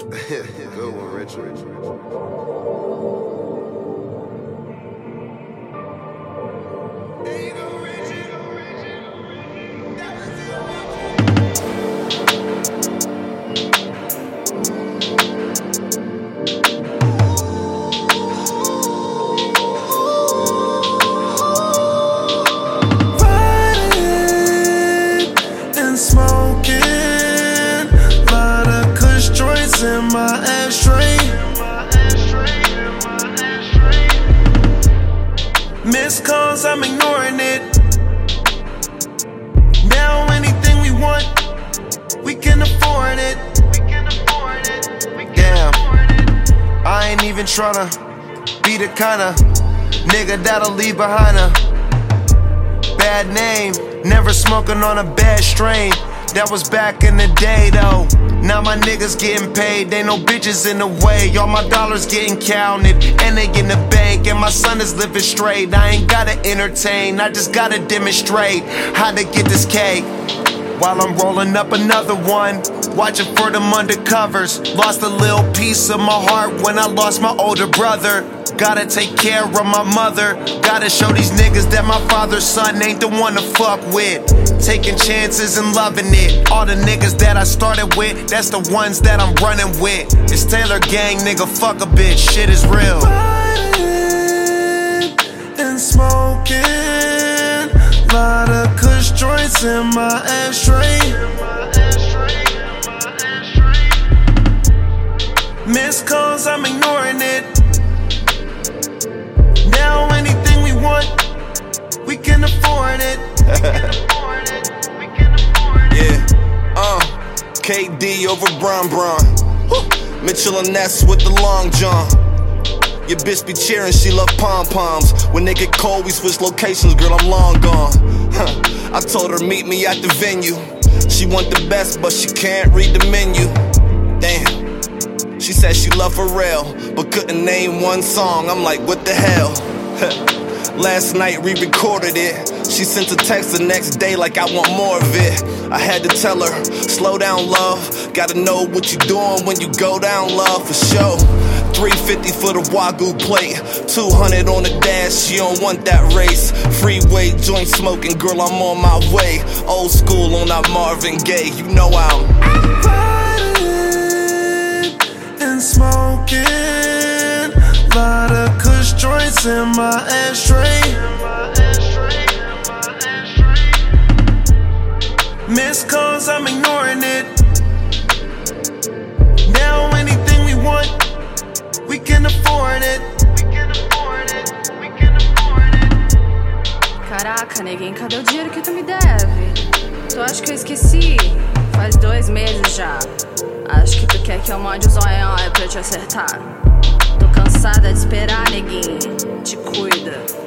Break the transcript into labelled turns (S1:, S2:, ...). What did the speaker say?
S1: Good one, Richard.
S2: Smoking, lot of kush joints in my ashtray. Missed calls, I'm ignoring it. Now anything we want, we can afford it. Damn, I ain't even tryna be the kinda nigga that'll leave behind a bad name. Never smoking on a bad strain. That was back in the day though. Now my niggas getting paid, ain't no bitches in the way. All my dollars getting counted, and they in the bank. And my son is living straight. I ain't gotta entertain, I just gotta demonstrate how to get this cake. While I'm rolling up another one, watching for them undercovers. Lost a little piece of my heart when I lost my older brother. Gotta take care of my mother. Gotta show these niggas that my father's son ain't the one to fuck with. Taking chances and loving it. All the niggas that I started with, that's the ones that I'm running with. It's Taylor Gang, nigga, fuck a bitch, shit is real. Riding and smoking, lot of kush joints in my ashtray. Missed calls, I'm ignoring it. Now anything we want, we can afford it.
S3: Yeah, KD over Bron. Mitchell and Ness with the long john. Your bitch be cheering, she love pom-poms. When they get cold, we switch locations, girl, I'm long gone. I told her meet me at the venue. She want the best, but she can't read the menu. Damn. She said she loved Pharrell, but couldn't name one song. I'm like, what the hell? Last night re-recorded it. She sent a text the next day like I want more of it. I had to tell her, slow down, love. Gotta know what you doing when you go down, love, for sure. 350 for the Wagyu plate, 200 on the dash, she don't want that race. Freeway, joint smoking, girl, I'm on my way. Old school on that Marvin Gaye, you know I'm
S2: and smoking, lot of kush joints in my ashtray. Missed calls, I'm ignoring it. Now anything we want, we can afford it.
S4: Caraca, neguinho, cadê o dinheiro que tu me deve? Tu acha que eu esqueci? Faz 2 meses já. Acho que tu quer que eu mande o zoião aí pra eu te acertar. Tô cansada de esperar, neguinho. Te cuida.